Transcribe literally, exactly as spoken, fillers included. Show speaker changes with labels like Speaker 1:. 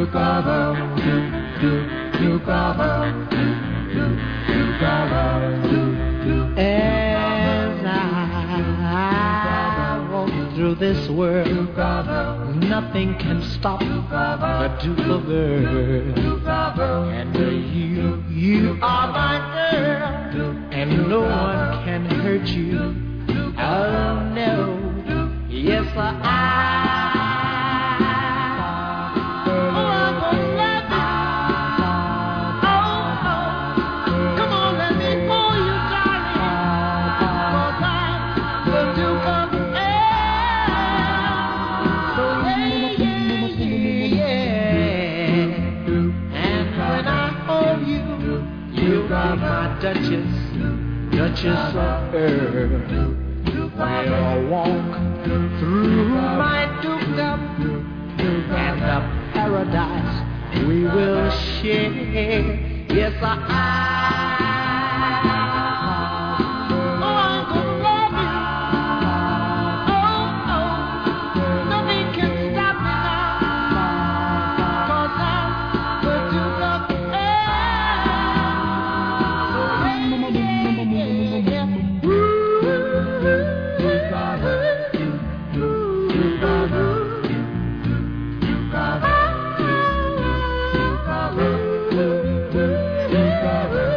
Speaker 1: As I walk through this world, nothing can stop the Duke of Earth. And you, you are my girl, and no one can hurt you. Oh no, yes I. Duchess, Duchess of Earth, we'll walk through my dukedom, and the paradise we will share. Yes, I. Oh, I'm gonna love you. Oh, oh, nothing can stop me now, 'cause I'm the Duke of Bye.